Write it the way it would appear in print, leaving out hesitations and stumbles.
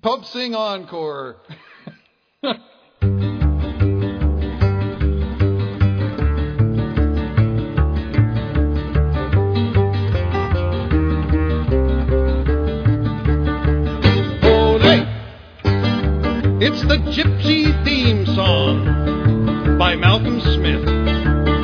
Pub Sing Encore. It's the Gypsy Theme Song by Malcolm Smith.